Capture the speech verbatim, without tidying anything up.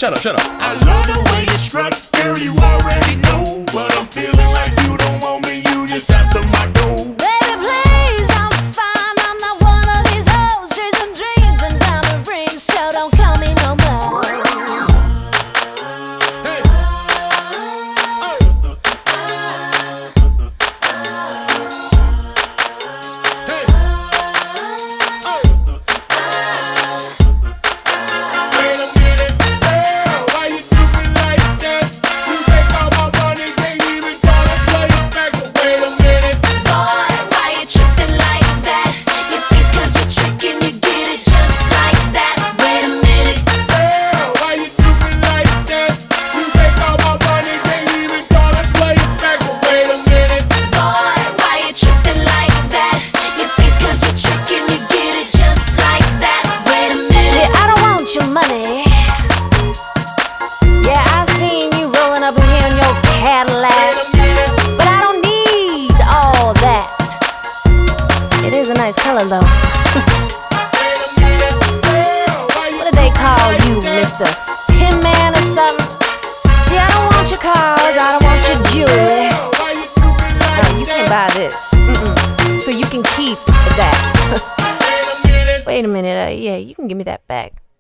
shut up, shut up. I love the way you strut, girl, you already know. But I'm feeling like you don't want me, you just after my dough. Baby, please, I'm fine. I'm not one of these hoes chasing dreams and diamond rings, so don't call me no more. Hey. Wait a minute, girl, why you do me like that? You take all my money, can't even try to play it back. Wait a minute, Boy, why you tripping like that? You think 'cause you're tricking, you get it just like that. Wait a minute. girl, why you do me like that? You take all my money, can't even try to play it back. Wait a minute, Boy, why you tripping like that? You think 'cause you're tricking, you get it just like that. Wait a minute. See, I don't want your money. Yeah, I seen you rolling up in here in your Cadillac, wait a minute, but I don't need all that. It is a nice color though. wait a minute, girl, why you What do they call you, Mister Tin Man or something? See, I don't want your cars, I don't want your jewelry. girl, why you do me like No, you can't buy this. Mm-mm. So you can keep that. Wait a minute. Wait a minute, uh, yeah, you can give me that back.